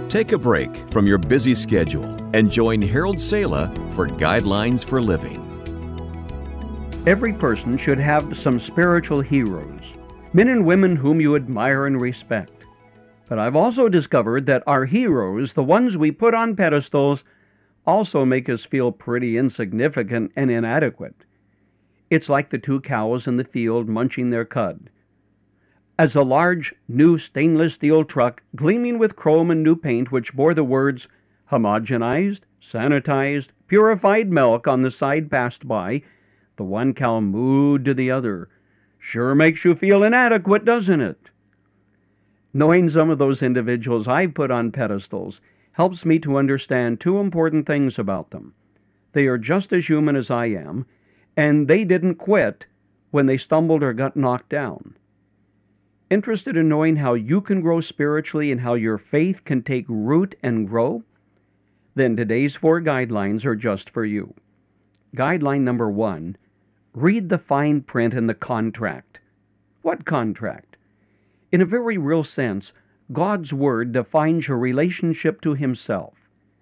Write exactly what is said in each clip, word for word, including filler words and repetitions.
Take a break from your busy schedule and join Harold Sala for Guidelines for Living. Every person should have some spiritual heroes, men and women whom you admire and respect. But I've also discovered that our heroes, the ones we put on pedestals, also make us feel pretty insignificant and inadequate. It's like the two cows in the field munching their cud. As a large, new stainless steel truck, gleaming with chrome and new paint, which bore the words homogenized, sanitized, purified milk on the side passed by, the one cow mooed to the other. Sure makes you feel inadequate, doesn't it? Knowing some of those individuals I've put on pedestals helps me to understand two important things about them. They are just as human as I am, and they didn't quit when they stumbled or got knocked down. Interested in knowing how you can grow spiritually and how your faith can take root and grow? Then today's four guidelines are just for you. Guideline number one, read the fine print in the contract. What contract? In a very real sense, God's Word defines your relationship to Himself.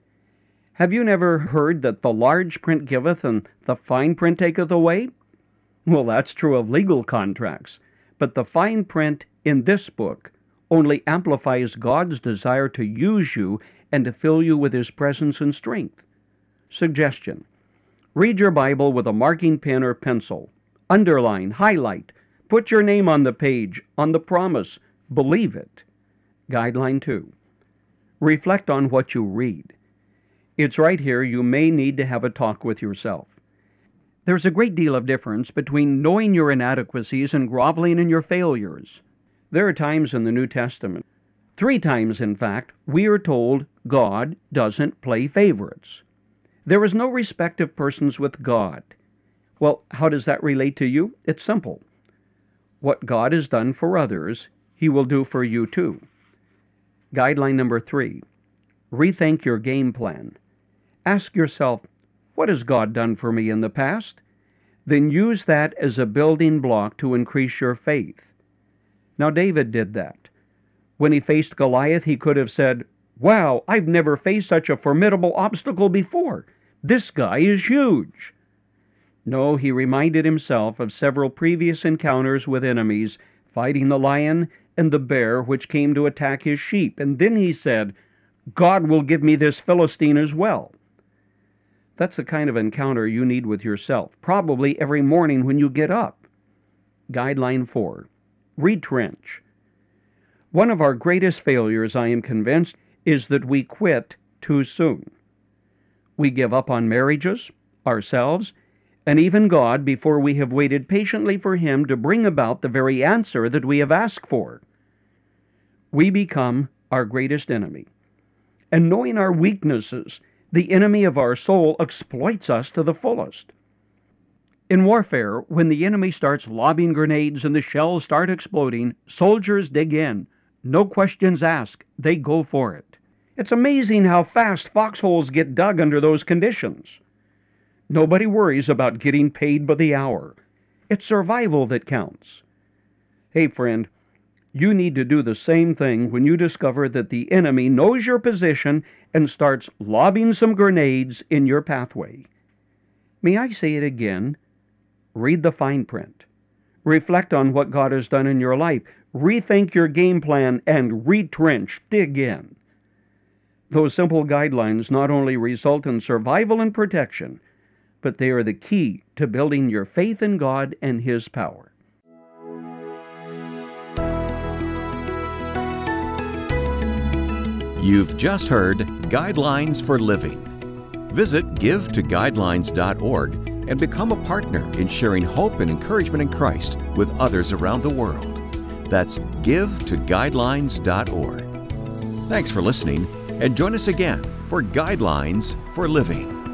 Have you never heard that the large print giveth and the fine print taketh away? Well, that's true of legal contracts, but the fine print in this book only amplifies God's desire to use you and to fill you with His presence and strength. Suggestion: read your Bible with a marking pen or pencil. Underline, highlight, put your name on the page, on the promise. Believe it. Guideline two. Reflect on what you read. It's right here you may need to have a talk with yourself. There's a great deal of difference between knowing your inadequacies and groveling in your failures. There are times in the New Testament, three times in fact, we are told God doesn't play favorites. There is no respect of persons with God. Well, how does that relate to you? It's simple. What God has done for others, He will do for you too. Guideline number three, rethink your game plan. Ask yourself, what has God done for me in the past? Then use that as a building block to increase your faith. Now, David did that. When he faced Goliath, he could have said, wow, I've never faced such a formidable obstacle before. This guy is huge. No, he reminded himself of several previous encounters with enemies, fighting the lion and the bear which came to attack his sheep. And then he said, God will give me this Philistine as well. That's the kind of encounter you need with yourself, probably every morning when you get up. Guideline four, retrench. One of our greatest failures, I am convinced, is that we quit too soon. We give up on marriages, ourselves, and even God before we have waited patiently for Him to bring about the very answer that we have asked for. We become our greatest enemy. And knowing our weaknesses, the enemy of our soul exploits us to the fullest. In warfare, when the enemy starts lobbing grenades and the shells start exploding, soldiers dig in. No questions asked. They go for it. It's amazing how fast foxholes get dug under those conditions. Nobody worries about getting paid by the hour. It's survival that counts. Hey, friend, you need to do the same thing when you discover that the enemy knows your position and starts lobbing some grenades in your pathway. May I say it again? Read the fine print. Reflect on what God has done in your life. Rethink your game plan and retrench. Dig in. Those simple guidelines not only result in survival and protection, but they are the key to building your faith in God and His power. You've just heard Guidelines for Living. Visit give to guidelines dot org and become a partner in sharing hope and encouragement in Christ with others around the world. That's give to guidelines dot org. Thanks for listening, and join us again for Guidelines for Living.